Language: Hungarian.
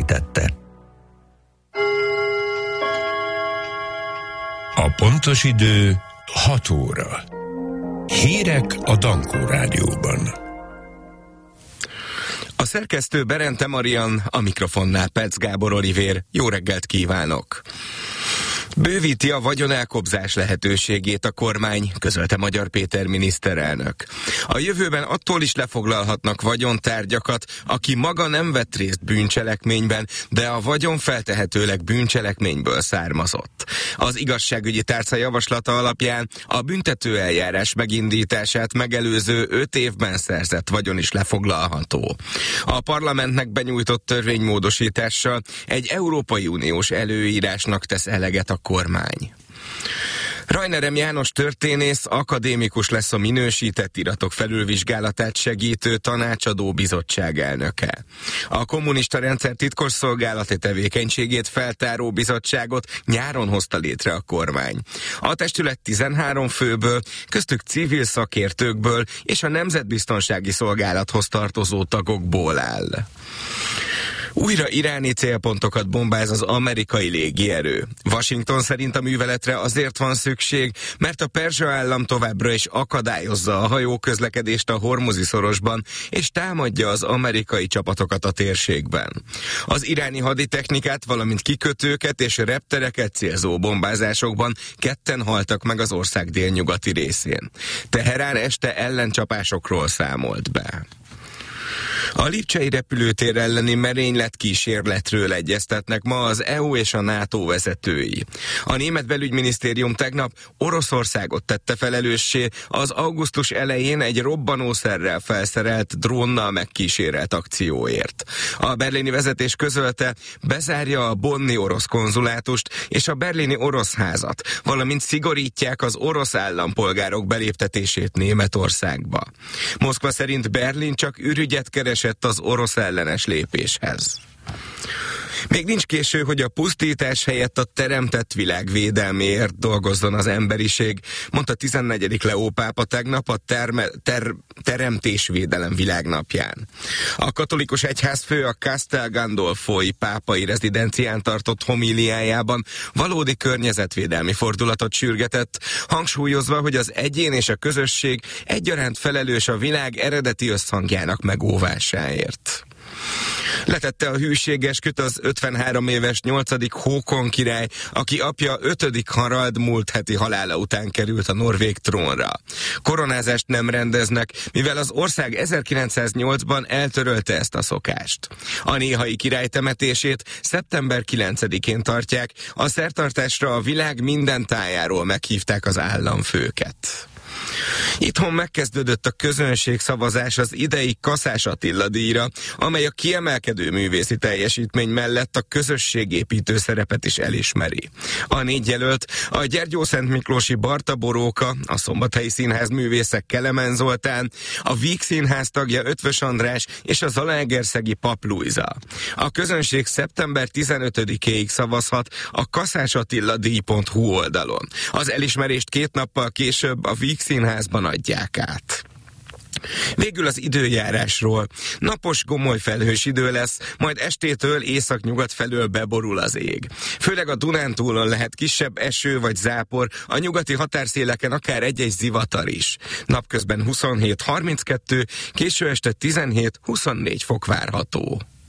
készítette. A pontos idő 6 óra. Hírek a Dankó Rádióban. A szerkesztő Berente Marian, a mikrofonnál Perc Gábor Olivér. Jó reggelt kívánok! Bővíti a vagyonelkobzás lehetőségét a kormány, közölte Magyar Péter miniszterelnök. A jövőben attól is lefoglalhatnak vagyontárgyakat, aki maga nem vett részt bűncselekményben, de a vagyon feltehetőleg bűncselekményből származott. Az igazságügyi tárca javaslata alapján a büntetőeljárás megindítását megelőző 5 évben szerzett vagyon is lefoglalható. A parlamentnek benyújtott törvénymódosítással egy Európai Uniós előírásnak tesz eleget a kormány. Rajnerem János történész akadémikus lesz a minősített iratok felülvizsgálatát segítő tanácsadó bizottság elnöke. A kommunista rendszer titkosszolgálati tevékenységét feltáró bizottságot nyáron hozta létre a kormány. A testület 13 főből, köztük civil szakértőkből és a Nemzetbiztonsági Szolgálathoz tartozó tagokból áll. Újra iráni célpontokat bombáz az amerikai légierő. Washington szerint a műveletre azért van szükség, mert a perzsa állam továbbra is akadályozza a hajóközlekedést a Hormuzi-szorosban, és támadja az amerikai csapatokat a térségben. Az iráni haditechnikát, valamint kikötőket és reptereket célzó bombázásokban 2 haltak meg az ország délnyugati részén. Teherán este ellencsapásokról számolt be. A lipcsei repülőtér elleni merénylet kísérletről egyeztetnek ma az EU és a NATO vezetői. A német belügyminisztérium tegnap Oroszországot tette felelőssé az augusztus elején egy robbanószerrel felszerelt drónnal megkísérelt akcióért. A berlini vezetés közölte, bezárja a bonni orosz konzulátust és a berlini orosz házat, valamint szigorítják az orosz állampolgárok beléptetését Németországba. Moszkva szerint Berlin csak ürügyet keresett az orosz ellenes lépéshez. Még nincs késő, hogy a pusztítás helyett a teremtett világ védelméért dolgozzon az emberiség, mondta 14. Leó pápa tegnap a Teremtésvédelem világnapján. A katolikus egyházfő a Castel Gandolfoi pápai rezidencián tartott homíliájában valódi környezetvédelmi fordulatot sürgetett, hangsúlyozva, hogy az egyén és a közösség egyaránt felelős a világ eredeti összhangjának megóvásáért. Letette a hűségesküt az 53 éves 8. Håkon király, aki apja 5. Harald múlt heti halála után került a norvég trónra. Koronázást nem rendeznek, mivel az ország 1908-ban eltörölte ezt a szokást. A néhai király temetését szeptember 9-én tartják, a szertartásra a világ minden tájáról meghívták az államfőket. Itthon megkezdődött a közönségszavazás az idei Kaszás Attila díjra, amely a kiemelkedő művészi teljesítmény mellett a közösségépítő szerepet is elismeri. A 4 jelölt a Gyergyószentmiklósi Barta Boróka, a Szombathelyi Színház művésze Kelemen Zoltán, a Víg Színház tagja Ötvös András és a Zalaegerszegi Pap Lujza. A közönség szeptember 15-éig szavazhat a kaszásattiladíj.hu oldalon. Az elismerést 2 nappal később a Víg Színházban adják át. Végül az időjárásról. Napos, gomoly felhős idő lesz, majd estétől északnyugat felől beborul az ég. Főleg a Dunántúlon lehet kisebb eső vagy zápor, a nyugati határszéleken akár egy-egy zivatar is. Napközben 27-32, késő este 17-24 fok várható.